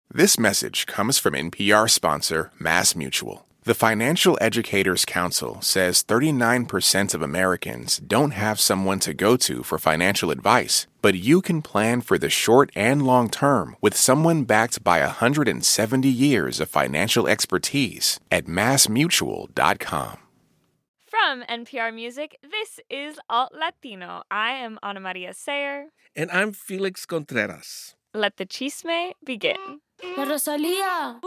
This message comes from NPR sponsor MassMutual. The Financial Educators Council says 39% of Americans don't have someone to go to for financial advice, but you can plan for the short and long term with someone backed by 170 years of financial expertise at MassMutual.com. From NPR Music, this is Alt Latino. I am Ana Maria Sayer. And I'm Felix Contreras. Let the chisme begin. La Rosalía.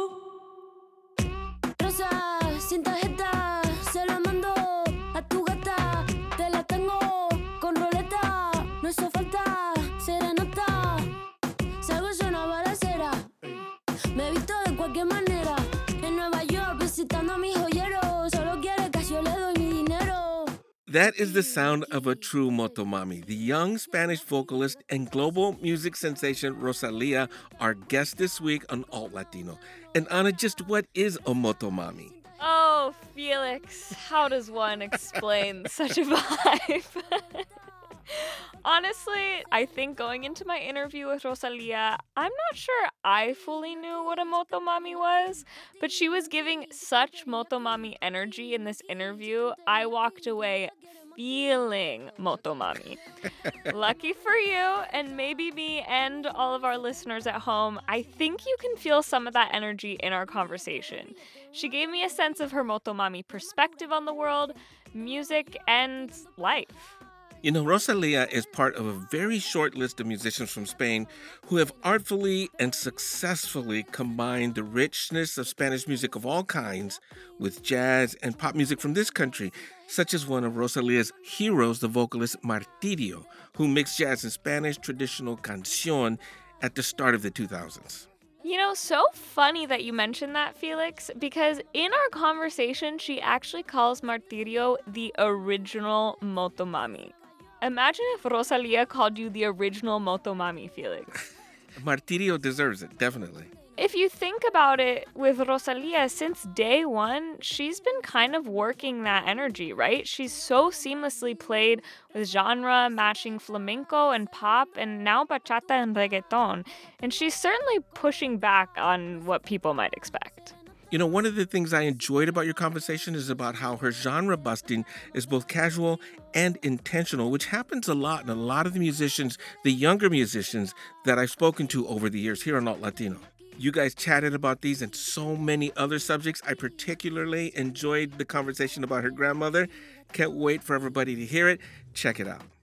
Rosa, sin tarjeta, se la mando a tu gata. Te la tengo con roleta, no hizo falta serenata. Salgo es una balacera, me visto de cualquier manera. En Nueva York visitando a mi joyero, solo quiere que yo le doy mi dinero. That is the sound of a true motomami. The young Spanish vocalist and global music sensation Rosalía, our guest this week on Alt Latino. And Ana, just what is a motomami? Oh, Felix, how does one explain such a vibe? Honestly, I think going into my interview with Rosalía, I'm not sure I fully knew what a motomami was, but she was giving such motomami energy in this interview, I walked away feeling motomami. Lucky for you, and maybe me and all of our listeners at home, I think you can feel some of that energy in our conversation. She gave me a sense of her motomami perspective on the world, music, and life. You know, Rosalía is part of a very short list of musicians from Spain who have artfully and successfully combined the richness of Spanish music of all kinds with jazz and pop music from this country, such as one of Rosalía's heroes, the vocalist Martirio, who mixed jazz and Spanish traditional canción at the start of the 2000s. You know, so funny that you mentioned that, Felix, because in our conversation, she actually calls Martirio the original motomami. Imagine if Rosalía called you the original motomami, Felix. Martirio deserves it, definitely. If you think about it, with Rosalía, since day one, she's been kind of working that energy, right? She's so seamlessly played with genre matching flamenco and pop, and now bachata and reggaeton. And she's certainly pushing back on what people might expect. You know, one of the things I enjoyed about your conversation is about how her genre busting is both casual and intentional, which happens a lot in a lot of the musicians, the younger musicians that I've spoken to over the years here on Alt Latino. You guys chatted about these and so many other subjects. I particularly enjoyed the conversation about her grandmother. Can't wait for everybody to hear it. Check it out.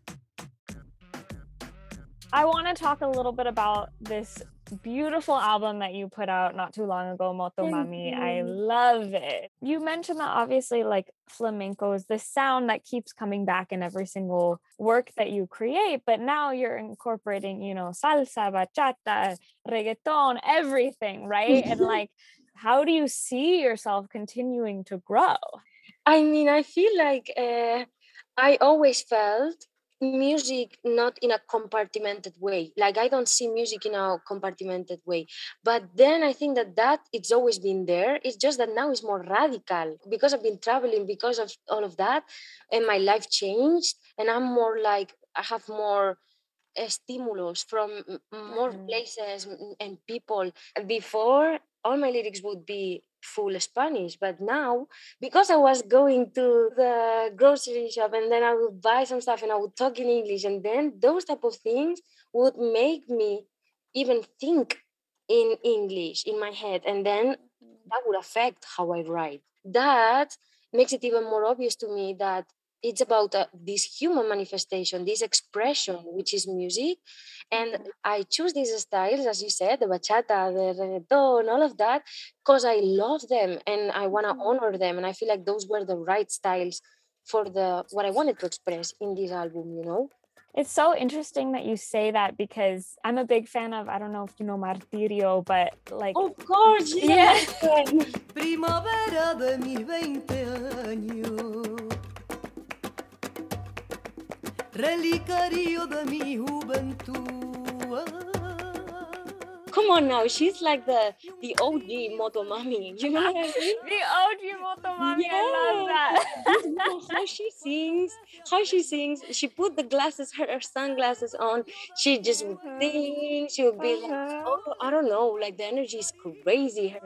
I want to talk a little bit about this beautiful album that you put out not too long ago, Motomami. I love it. You mentioned that obviously like flamenco is the sound that keeps coming back in every single work that you create, but now you're incorporating, you know, salsa, bachata, reggaeton, everything, right? And like, how do you see yourself continuing to grow? I mean, I feel like I always felt music not in a compartmented way. Like I don't see music in a compartmented way. But then I think that it's always been there. It's just that now it's more radical because I've been traveling, because of all of that, and my life changed. And I'm more like, I have more stimulus from more places and people. Before, all my lyrics would be full Spanish, but now, because I was going to the grocery shop and then I would buy some stuff and I would talk in English, and then those type of things would make me even think in English in my head, and then that would affect how I write. That makes it even more obvious to me that it's about this human manifestation, this expression, which is music. And I choose these styles, as you said, the bachata, the reggaeton, all of that, because I love them and I want to honor them. And I feel like those were the right styles for what I wanted to express in this album, you know? It's so interesting that you say that because I'm a big fan of, I don't know if you know Martirio, but like... Of course, yeah. Primavera de mis 20 años, relicario de mi juventud, Come on now, she's like the OG Motomami. You know what I mean? The OG Motomami, I love Yes. that. This woman, how she sings. She put the glasses, her sunglasses on. She just would sing. She would be like, oh, I don't know, like the energy is crazy. Her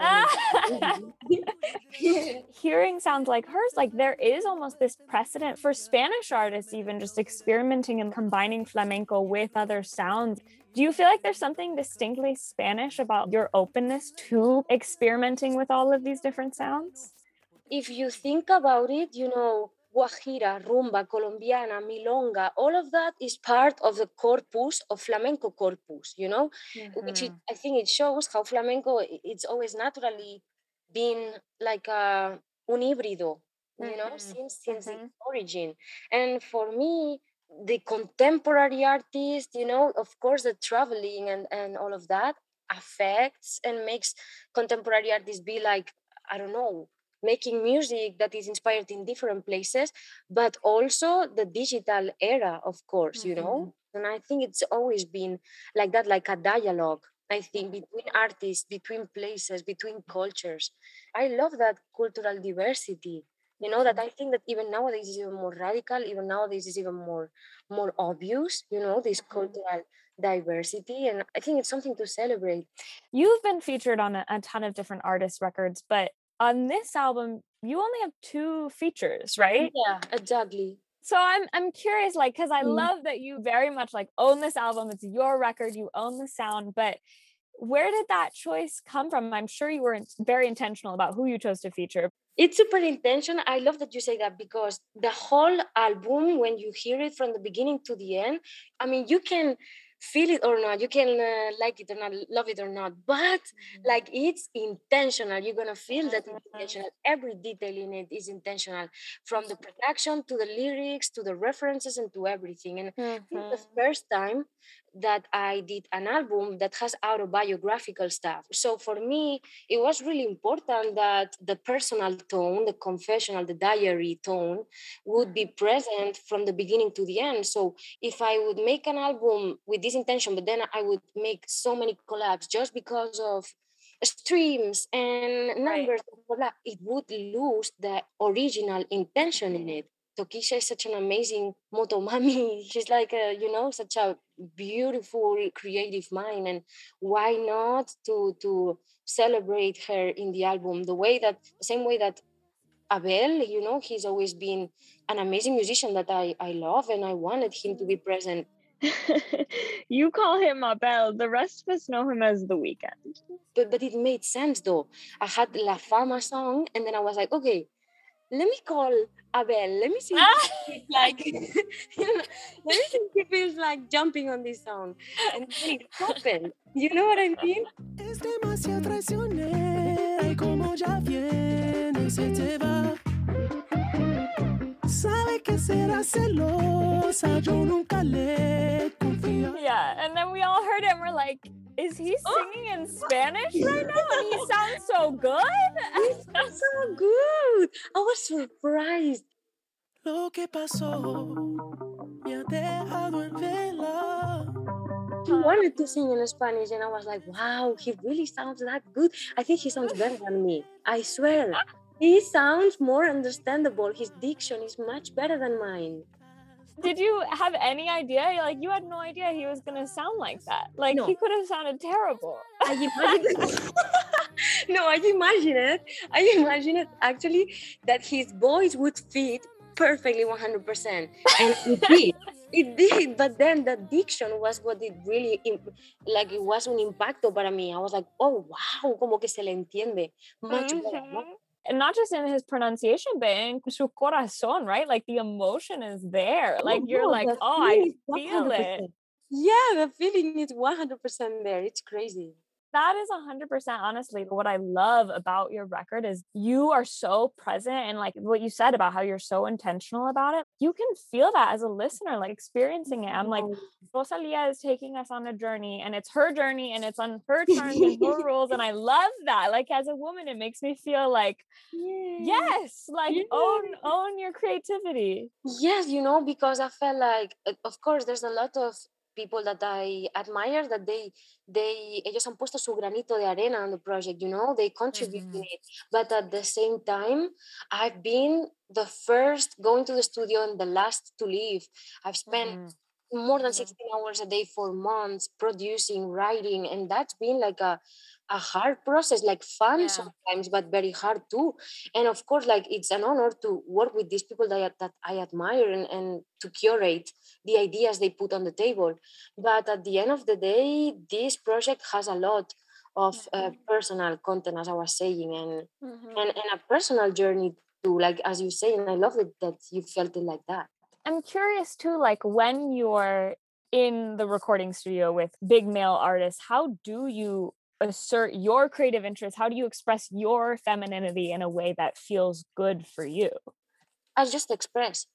energy. Hearing sounds like hers, like there is almost this precedent for Spanish artists, even just experimenting and combining flamenco with other sounds. Do you feel like there's something distinctly Spanish about your openness to experimenting with all of these different sounds? If you think about it, Guajira, rumba, colombiana, milonga, all of that is part of the corpus of flamenco corpus, I think it shows how flamenco it's always naturally been like un híbrido, since its origin. And for me, the contemporary artist, of course, the traveling and all of that affects and makes contemporary artists be like, I don't know, making music that is inspired in different places, but also the digital era, of course, And I think it's always been like that, like a dialogue, I think, between artists, between places, between cultures. I love that cultural diversity. That I think that even nowadays is even more radical, even nowadays is even more obvious, this cultural diversity. And I think it's something to celebrate. You've been featured on a ton of different artist records, but on this album, you only have 2 features, right? Yeah, exactly. So I'm curious, like, because I love that you very much like own this album. It's your record, you own the sound, but where did that choice come from? I'm sure you were very intentional about who you chose to feature. It's super intentional. I love that you say that because the whole album, when you hear it from the beginning to the end, I mean, you can feel it or not, you can like it or not, love it or not, but like it's intentional. You're gonna feel that it's intentional. Every detail in it is intentional, from the production to the lyrics to the references and to everything. And I think the first time that I did an album that has autobiographical stuff. So for me, it was really important that the personal tone, the confessional, the diary tone would be present from the beginning to the end. So if I would make an album with this intention, but then I would make so many collabs just because of streams and numbers, it would lose the original intention in it. Tokisha is such an amazing motomami. She's like such a beautiful creative mind, and why not to celebrate her in the album the same way that Abel, he's always been an amazing musician that I love, and I wanted him to be present. You call him Abel. The rest of us know him as The Weeknd. But it made sense though. I had La Fama song, and then I was like, okay, let me call Abel. Let me see if he like, let me see if he feels like jumping on this song. And then it happened. You know what I mean? Es demasiado traicionera y como ya viene y se te va. Sabe que será celosa, yo nunca le confío. Yeah, and then we all heard it and we're like, is he singing in Spanish right now? And he sounds so good. He sounds so good. I was surprised. Lo que pasó me ha dejado en vela. He wanted to sing in Spanish, and I was like, wow, he really sounds that good. I think he sounds better than me. I swear. He sounds more understandable. His diction is much better than mine. Did you have any idea? Like, you had no idea he was going to sound like that. Like, No. He could have sounded terrible. I imagine No, I imagine it actually that his voice would fit perfectly 100%. And it did. It did, but then the diction was what it really, it was un impacto para mí. I was like, oh, wow, como que se le entiende much better. ¿No? And not just in his pronunciation, but in su corazón, right? Like, the emotion is there. Like, you're like, the oh, I feeling is feel 100%. it. Yeah, the feeling is 100% there. It's crazy. That is 100% honestly what I love about your record is you are so present, and like what you said about how you're so intentional about it, you can feel that as a listener, like experiencing it. I'm like, Rosalia is taking us on a journey, and it's her journey, and it's on her terms and her rules, and I love that. Like, as a woman, it makes me feel like, yes, like own your creativity. Yes, because I felt like, of course, there's a lot of people that I admire that ellos han puesto su granito de arena on the project, you know, they contribute in it. But at the same time, I've been the first going to the studio and the last to leave. I've spent more than 16 hours a day for months producing, writing, and that's been like a hard process, like fun sometimes, but very hard too. And of course, like it's an honor to work with these people that I admire and to curate the ideas they put on the table. But at the end of the day, this project has a lot of personal content, as I was saying, and a personal journey too. Like as you say, and I love it that you felt it like that. I'm curious too, like when you're in the recording studio with big male artists, how do you assert your creative interests? How do you express your femininity in a way that feels good for you? I just express.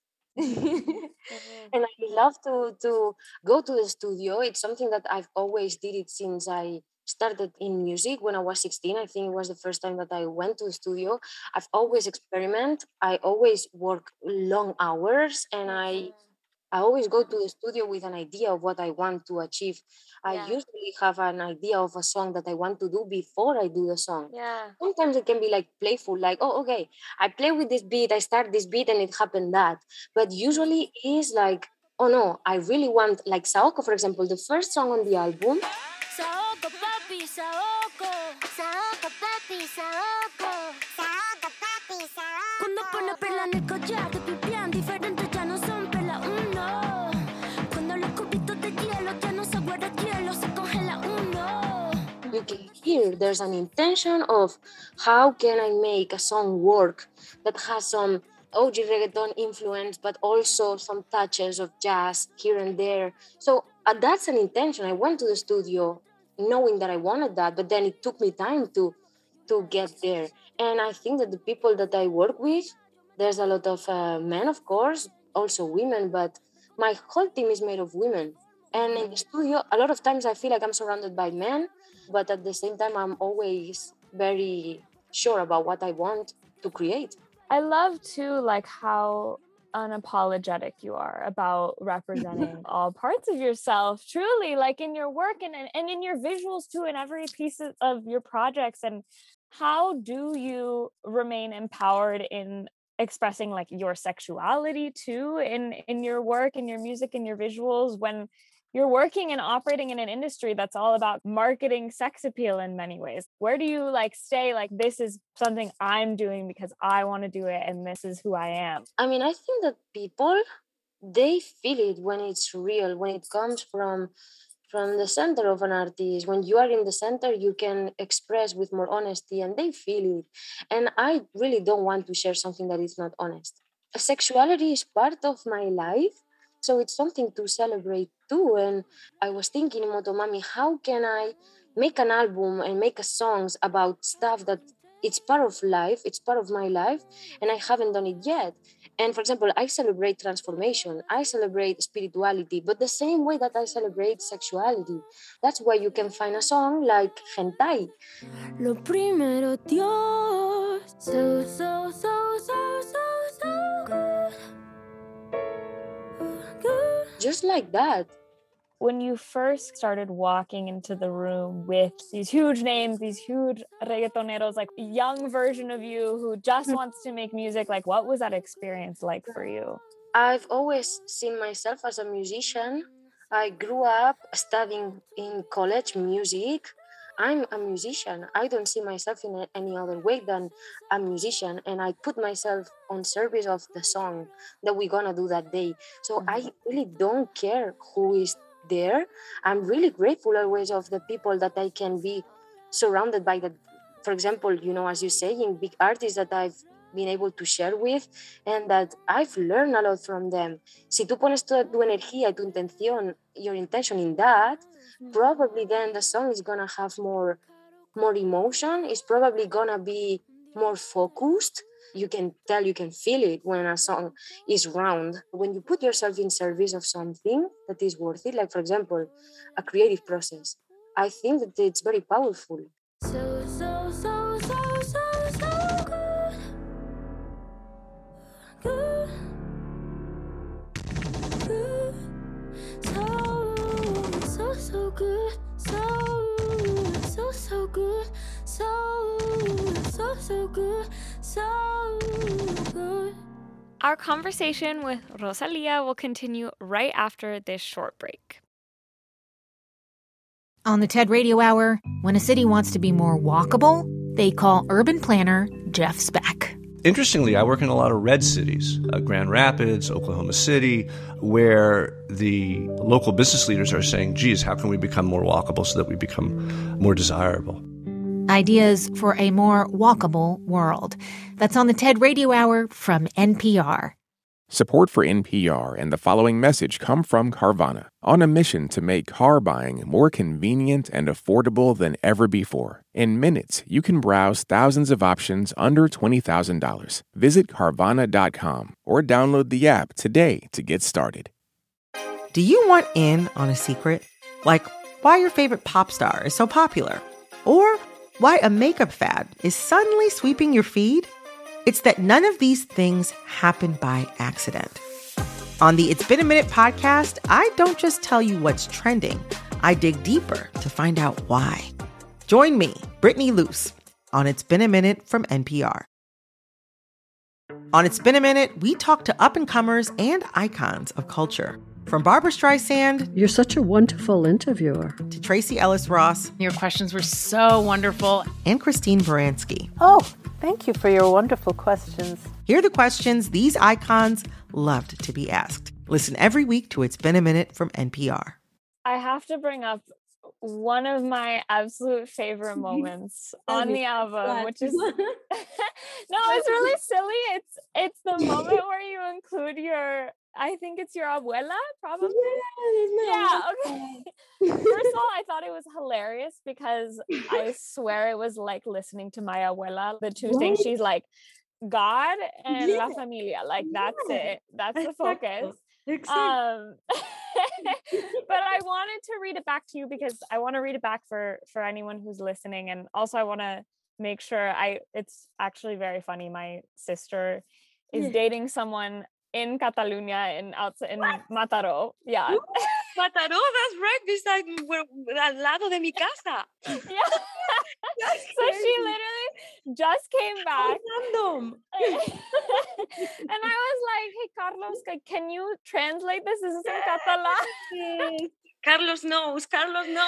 And I love to go to the studio. It's something that I've always did it since I started in music when I was 16. I think it was the first time that I went to the studio. I've always experiment. I always work long hours, and I always go to the studio with an idea of what I want to achieve. I usually have an idea of a song that I want to do before I do the song. Sometimes it can be like playful, like, oh, okay, I play with this beat, I start this beat, and it happened that. But usually it's like, oh no, I really want, like Saoko, for example, the first song on the album. Saoko, papi, Saoko. Saoko, papi, Saoko. Saoko, papi, Saoko. Cuando pone perla en el collar, te pipián diferentes ya no son perla uno. Cuando los cubitos de hielo ya no se guarda hielo, se congela uno. You can hear there's an intention of how can I make a song work that has some OG reggaeton influence, but also some touches of jazz here and there. So that's an intention. I went to the studio knowing that I wanted that, but then it took me time to get there. And I think that the people that I work with, there's a lot of men, of course, also women, but my whole team is made of women. And in the studio, a lot of times I feel like I'm surrounded by men, but at the same time, I'm always very sure about what I want to create. I love too, like how unapologetic you are about representing all parts of yourself, truly, like in your work and in your visuals too, in every piece of your projects. And how do you remain empowered in expressing like your sexuality too in your work, in your music, in your visuals, when you're working and operating in an industry that's all about marketing sex appeal in many ways? Where do you like stay like, this is something I'm doing because I want to do it and this is who I am? I mean, I think that people, they feel it when it's real, when it comes from the center of an artist. When you are in the center, you can express with more honesty and they feel it. And I really don't want to share something that is not honest. Sexuality is part of my life, so it's something to celebrate too. And I was thinking, Motomami, how can I make an album and make a songs about stuff that it's part of life, it's part of my life, and I haven't done it yet. And for example, I celebrate transformation, I celebrate spirituality, but the same way that I celebrate sexuality. That's why you can find a song like Hentai. Lo primero, Dios. So good. Just like that. When you first started walking into the room with these huge names, these huge reggaetoneros, like a young version of you who just wants to make music, like what was that experience like for you? I've always seen myself as a musician. I grew up studying in college music. I'm a musician. I don't see myself in any other way than a musician, and I put myself on service of the song that we're gonna do that day. So I really don't care who is there. I'm really grateful always of the people that I can be surrounded by. That, for example, you know, as you're saying, big artists that I've been able to share with and that I've learned a lot from them. Si tú pones toda tu energía, tu intención, your intention in that, probably then the song is gonna have more emotion. It's probably gonna be more focused. You can tell, you can feel it when a song is round. When you put yourself in service of something that is worth it, like for example, a creative process, I think that it's very powerful. So good. Good. So good, so good, so good. Our conversation with Rosalia will continue right after this short break. On the TED Radio Hour, when a city wants to be more walkable, they call urban planner Jeff Speck. Interestingly, I work in a lot of red cities, Grand Rapids, Oklahoma City, where the local business leaders are saying, geez, how can we become more walkable so that we become more desirable? Ideas for a more walkable world. That's on the TED Radio Hour from NPR. Support for NPR and the following message come from Carvana, on a mission to make car buying more convenient and affordable than ever before. In minutes, you can browse thousands of options under $20,000. Visit Carvana.com or download the app today to get started. Do you want in on a secret? Like why your favorite pop star is so popular? Or why a makeup fad is suddenly sweeping your feed? It's that none of these things happen by accident. On the It's Been a Minute podcast, I don't just tell you what's trending. I dig deeper to find out why. Join me, Brittany Luce, on It's Been a Minute from NPR. On It's Been a Minute, we talk to up-and-comers and icons of culture. From Barbra Streisand, you're such a wonderful interviewer, to Tracy Ellis Ross, your questions were so wonderful, and Christine Baranski. Oh, thank you for your wonderful questions. Hear the questions these icons loved to be asked. Listen every week to It's Been a Minute from NPR. I have to bring up one of my absolute favorite moments on the album, which is no, it's really silly. It's the moment where you include your, I think it's your abuela, probably. Yeah, okay. First of all, I thought it was hilarious because I swear it was like listening to my abuela. The two things she's like, God and La Familia, like that's it. That's the focus. But I wanted to read it back to you because I want to read it back for anyone who's listening, and also I want to make sure it's actually very funny. My sister is dating someone in Catalonia in Mataró. Yeah. Mataró, that's right beside al lado de mi casa. Yeah. So she literally just came back. And I was like, hey, Carlos, can you translate this? This is in Catalan. Carlos knows. He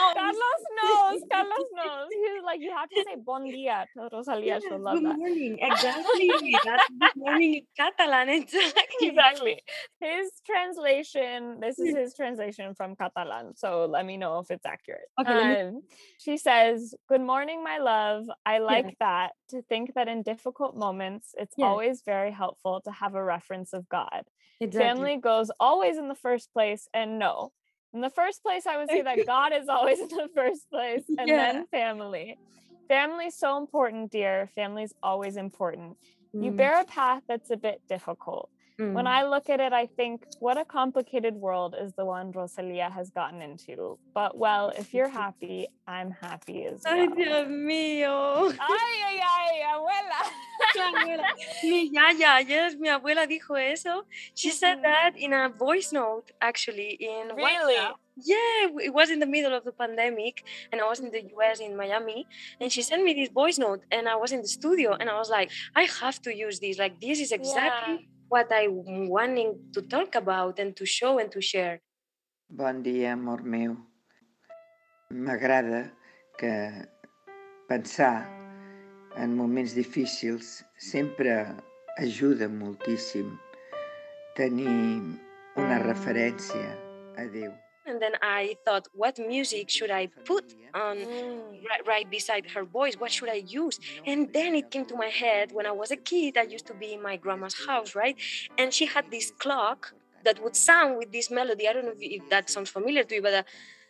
was like, you have to say bon dia to Rosalia. Good morning. Exactly. That's good morning in Catalan. Exactly. His translation, this is his translation from Catalan. So let me know if it's accurate. Okay. She says, good morning, my love. I like that. To think that in difficult moments, it's always very helpful to have a reference of God. Exactly. Family goes always in the first place, and no. In the first place, I would say that God is always in the first place, and then family. Family is so important, dear. Family is always important. You bear a path that's a bit difficult. When I look at it, I think, what a complicated world is the one Rosalia has gotten into. But, well, if you're happy, I'm happy as well. Ay, Dios mío. Ay, abuela. Mi yaya, yes, mi abuela dijo eso. She said that in a voice note, actually, in Really? WhatsApp. Yeah, it was in the middle of the pandemic, and I was in the US, in Miami, and she sent me this voice note, and I was in the studio, and I was like, I have to use this. Like, this is exactly what I'm wanting to talk about and to show and to share. Bon dia, amor meu. M'agrada que pensar en moments difícils sempre ajuda moltíssim tenir una referència a Déu. And then I thought, what music should I put on right beside her voice? What should I use? And then it came to my head when I was a kid. I used to be in my grandma's house, right? And she had this clock that would sound with this melody. I don't know if that sounds familiar to you, but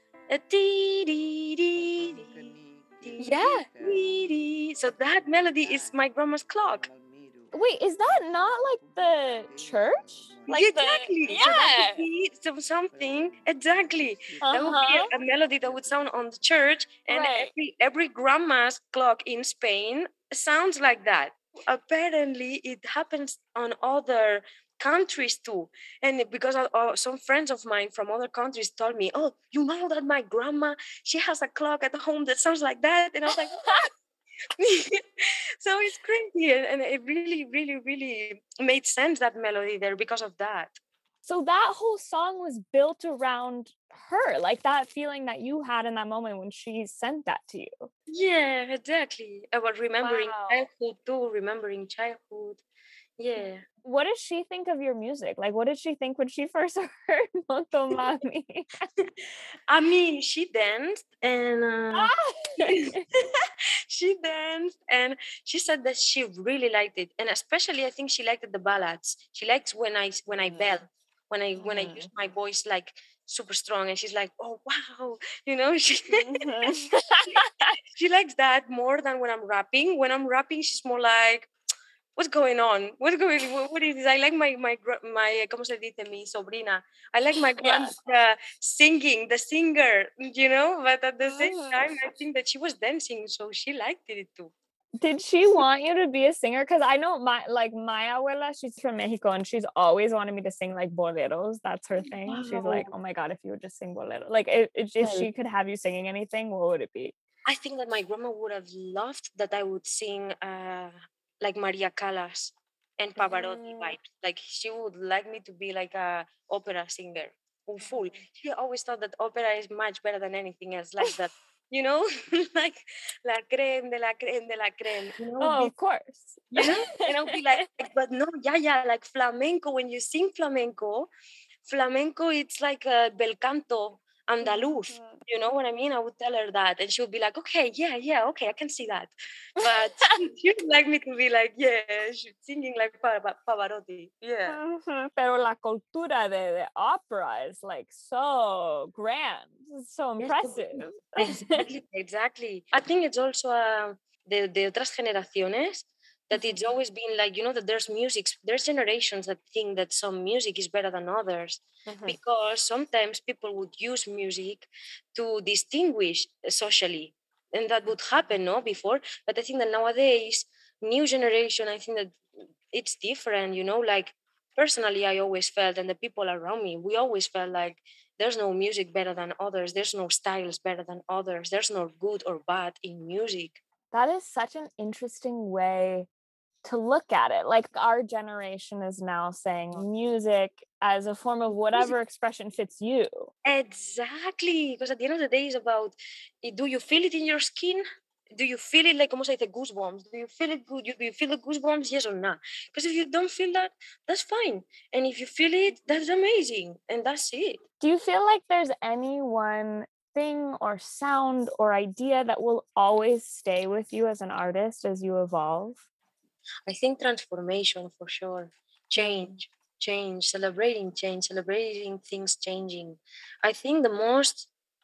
so that melody is my grandma's clock. Wait, is that not like the church? Like exactly. So that would be something. Exactly. That would be a melody that would sound on the church, and every grandma's clock in Spain sounds like that. Apparently, it happens on other countries too. And because some friends of mine from other countries told me, oh, you know that my grandma, she has a clock at home that sounds like that. And I was like, what? So it's crazy. And it really, really, really made sense, that melody there, because of that. So that whole song was built around her, like that feeling that you had in that moment when she sent that to you. Yeah, exactly. About remembering childhood too, remembering childhood. Yeah. What does she think of your music? Like, what did she think when she first heard Motomami? I mean, she danced and she danced and she said that she really liked it, and especially I think she liked the ballads. She likes when I belt, when I use my voice like super strong, and she's like, oh wow, she likes that more than when I'm rapping. When I'm rapping, she's more like, what's going on? What is this? I like my ¿cómo se dice? Mi sobrina. I like my grandma singing, the singer, but at the same time, I think that she was dancing, so she liked it too. Did she want you to be a singer? Because I know my abuela, she's from Mexico, and she's always wanted me to sing like boleros. That's her thing. Wow. She's like, oh my God, if you would just sing bolero. Like, if she could have you singing anything, what would it be? I think that my grandma would have loved that I would sing like Maria Callas and Pavarotti vibes. Like, she would like me to be like a opera singer. Full. She always thought that opera is much better than anything else, like that. Like la creme de la creme de la creme. Oh, of course. And I'll be like, but no, yeah, like flamenco. When you sing flamenco, it's like a bel canto andaluz. You know what I mean? I would tell her that, and she would be like, okay, yeah, okay, I can see that. But she would like me to be like, yeah, she's singing like Pavarotti. Yeah. Pero la cultura de opera is like so grand, it's so impressive. Exactly. I think it's also de otras generaciones, that it's always been like, that there's generations that think that some music is better than others, because sometimes people would use music to distinguish socially, and that would happen, before. But I think that nowadays, new generation, I think that it's different, like, personally, I always felt, and the people around me, we always felt like there's no music better than others, there's no styles better than others, there's no good or bad in music. That is such an interesting way to look at it. Like, our generation is now saying music as a form of whatever expression fits you. Exactly, because at the end of the day, it's about, do you feel it in your skin? Do you feel it, like, ¿cómo se dice, goosebumps? Do you feel it good? Do you feel the goosebumps, yes or no? Because if you don't feel that, that's fine. And if you feel it, that's amazing. And that's it. Do you feel like there's any one thing or sound or idea that will always stay with you as an artist as you evolve? I think transformation, for sure. Change, celebrating things changing. I think the most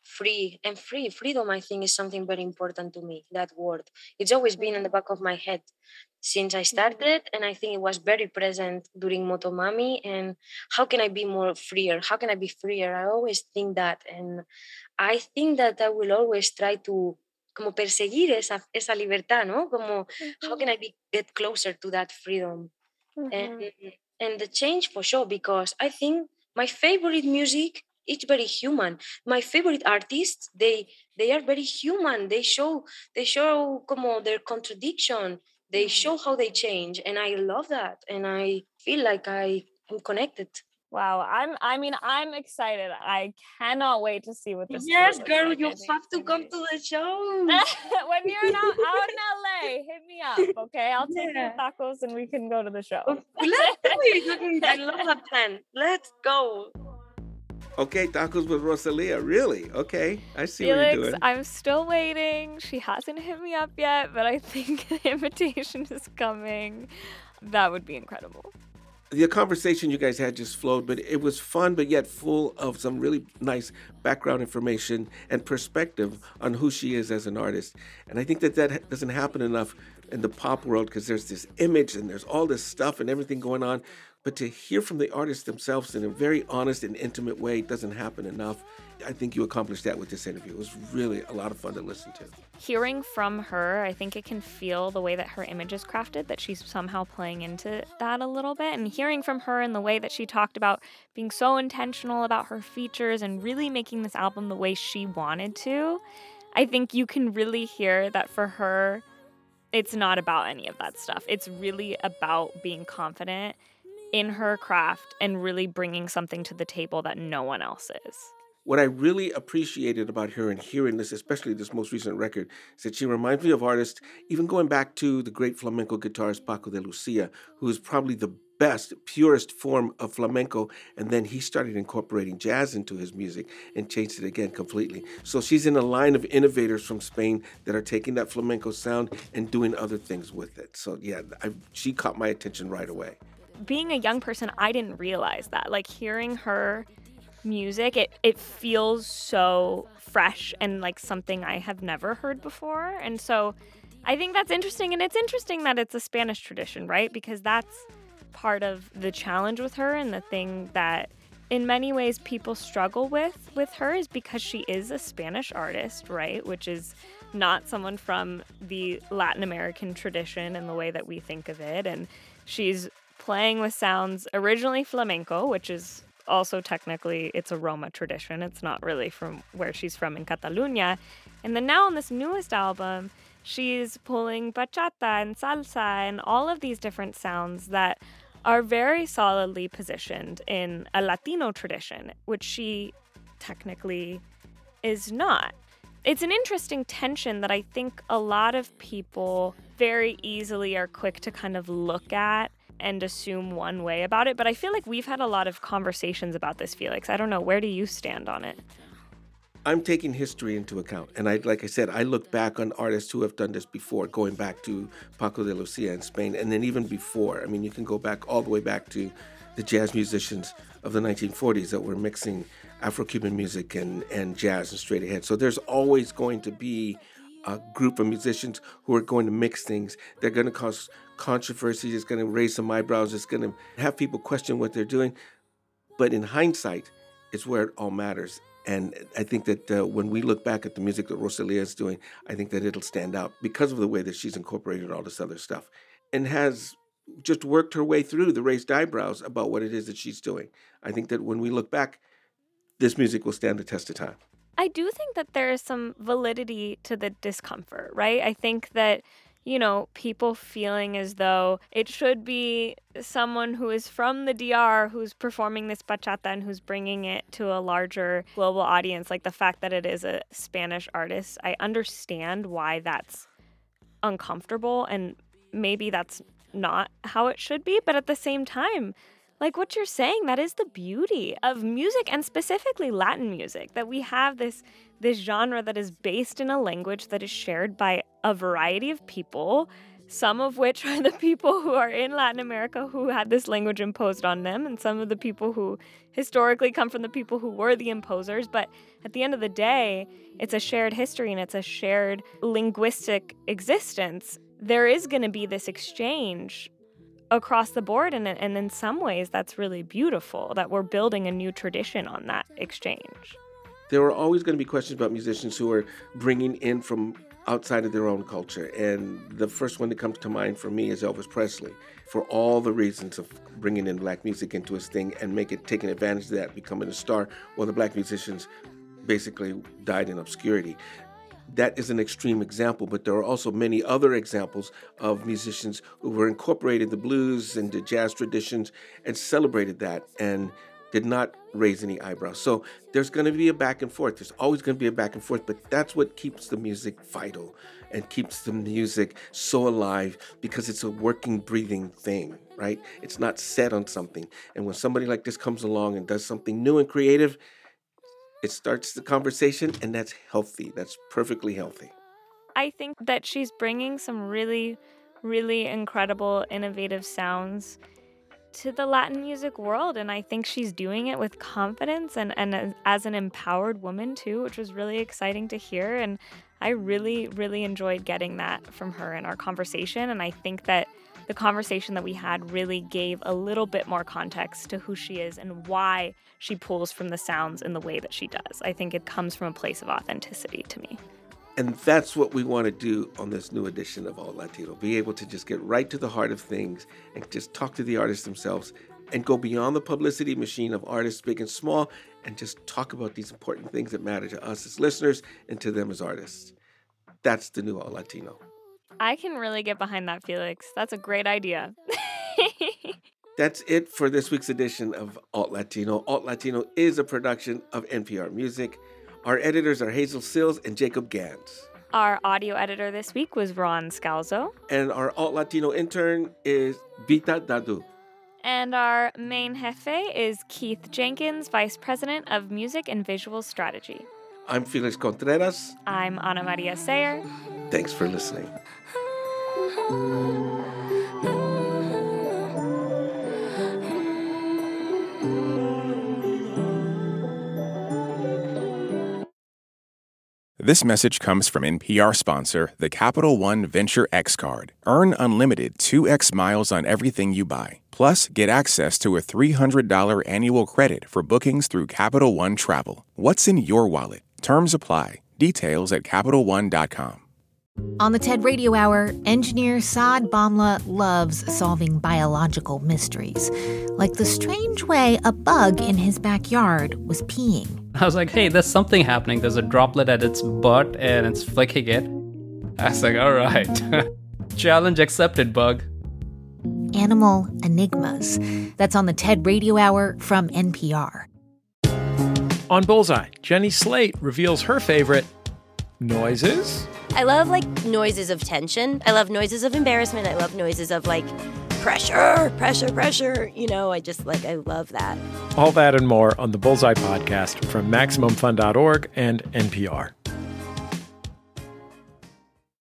freedom, I think, is something very important to me, that word. It's always been in the back of my head since I started, and I think it was very present during Motomami. And how can I be more freer? How can I be freer? I always think that, and I think that I will always try to como perseguir esa libertad, ¿no? Como, how can I get closer to that freedom? And the change, for sure, because I think my favorite music, it's very human. My favorite artists, they are very human. They show como their contradiction. They show how they change, and I love that, and I feel like I am connected. Wow, I'm excited. I cannot wait to see what this is. Yes, girl, you have to come to the show. When you're out in LA, hit me up, okay? I'll take you tacos and we can go to the show. Let's do it. I love that plan. Let's go. Okay, tacos with Rosalia. Really? Okay, I see Felix, what you're doing. I'm still waiting. She hasn't hit me up yet, but I think the invitation is coming. That would be incredible. The conversation you guys had just flowed, but it was fun, but yet full of some really nice background information and perspective on who she is as an artist. And I think that doesn't happen enough in the pop world, because there's this image and there's all this stuff and everything going on. but to hear from the artists themselves in a very honest and intimate way doesn't happen enough. I think you accomplished that with this interview. It was really a lot of fun to listen to. Hearing from her, I think it can feel the way that her image is crafted, that she's somehow playing into that a little bit. And hearing from her in the way that she talked about being so intentional about her features and really making this album the way she wanted to, I think you can really hear that for her, it's not about any of that stuff. It's really about being confident in her craft and really bringing something to the table that no one else is. What I really appreciated about her and hearing this, especially this most recent record, is that she reminds me of artists, even going back to the great flamenco guitarist Paco de Lucia, who is probably the best, purest form of flamenco, and then he started incorporating jazz into his music and changed it again completely. So she's in a line of innovators from Spain that are taking that flamenco sound and doing other things with it. So yeah, she caught my attention right away. Being a young person, I didn't realize that. Like, hearing her music, it feels so fresh and like something I have never heard before. And so I think that's interesting. And it's interesting that it's a Spanish tradition, right? Because that's part of the challenge with her, and the thing that in many ways people struggle with her is because she is a Spanish artist, right? Which is not someone from the Latin American tradition in the way that we think of it. And she's playing with sounds originally flamenco, which is also technically it's a Roma tradition. It's not really from where she's from in Catalunya. And then now on this newest album, she's pulling bachata and salsa and all of these different sounds that are very solidly positioned in a Latino tradition, which she technically is not. It's an interesting tension that I think a lot of people very easily are quick to kind of look at and assume one way about it. But I feel like we've had a lot of conversations about this, Felix. I don't know, where do you stand on it? I'm taking history into account. And like I said, I look back on artists who have done this before, going back to Paco de Lucia in Spain, and then even before. I mean, you can go back all the way back to the jazz musicians of the 1940s that were mixing Afro-Cuban music and jazz and straight ahead. So there's always going to be a group of musicians who are going to mix things. They're going to cause controversy. It's going to raise some eyebrows. It's going to have people question what they're doing. But in hindsight, it's where it all matters. And I think that when we look back at the music that Rosalía is doing, I think that it'll stand out because of the way that she's incorporated all this other stuff and has just worked her way through the raised eyebrows about what it is that she's doing. I think that when we look back, this music will stand the test of time. I do think that there is some validity to the discomfort, right? I think that, you know, people feeling as though it should be someone who is from the DR who's performing this bachata and who's bringing it to a larger global audience, like the fact that it is a Spanish artist. I understand why that's uncomfortable, and maybe that's not how it should be, but at the same time, like what you're saying, that is the beauty of music, and specifically Latin music, that we have this genre that is based in a language that is shared by a variety of people, some of which are the people who are in Latin America who had this language imposed on them, and some of the people who historically come from the people who were the imposers. But at the end of the day, it's a shared history and it's a shared linguistic existence. There is going to be this exchange across the board, and in some ways that's really beautiful that we're building a new tradition on that exchange. There are always going to be questions about musicians who are bringing in from outside of their own culture, and the first one that comes to mind for me is Elvis Presley, for all the reasons of bringing in black music into his thing and taking advantage of that, becoming a star, while the black musicians basically died in obscurity. That is an extreme example, but there are also many other examples of musicians who were incorporated the blues and the jazz traditions and celebrated that and did not raise any eyebrows. So there's going to be a back and forth. There's always going to be a back and forth, but that's what keeps the music vital and keeps the music so alive, because it's a working, breathing thing, right? It's not set on something. And when somebody like this comes along and does something new and creative, it starts the conversation, and that's healthy. That's perfectly healthy. I think that she's bringing some really, really incredible, innovative sounds to the Latin music world, and I think she's doing it with confidence and as an empowered woman too, which was really exciting to hear. And I really, really enjoyed getting that from her in our conversation. And I think that the conversation that we had really gave a little bit more context to who she is and why she pulls from the sounds in the way that she does. I think it comes from a place of authenticity to me. And that's what we want to do on this new edition of Alt Latino, be able to just get right to the heart of things and just talk to the artists themselves and go beyond the publicity machine of artists big and small and just talk about these important things that matter to us as listeners and to them as artists. That's the new Alt Latino. I can really get behind that, Felix. That's a great idea. That's it for this week's edition of Alt Latino. Alt Latino is a production of NPR Music. Our editors are Hazel Sills and Jacob Gans. Our audio editor this week was Ron Scalzo. And our Alt Latino intern is Vita Dadu. And our main jefe is Keith Jenkins, Vice President of Music and Visual Strategy. I'm Felix Contreras. I'm Ana Maria Sayer. Thanks for listening. This message comes from NPR sponsor, the Capital One Venture X Card. Earn unlimited 2x miles on everything you buy. Plus, get access to a $300 annual credit for bookings through Capital One Travel. What's in your wallet? Terms apply. Details at CapitalOne.com. On the TED Radio Hour, engineer Saad Bamla loves solving biological mysteries, like the strange way a bug in his backyard was peeing. I was like, hey, there's something happening. There's a droplet at its butt and it's flicking it. I was like, all right. Challenge accepted, bug. Animal Enigmas. That's on the TED Radio Hour from NPR. On Bullseye, Jenny Slate reveals her favorite noises. I love, noises of tension. I love noises of embarrassment. I love noises of, pressure. I love that. All that and more on the Bullseye podcast from MaximumFun.org and NPR.